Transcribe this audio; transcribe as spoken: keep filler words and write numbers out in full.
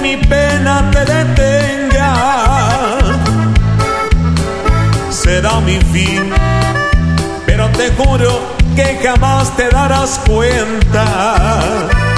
mi pena te detenga. Será mi fin, pero te juro que jamás te darás cuenta.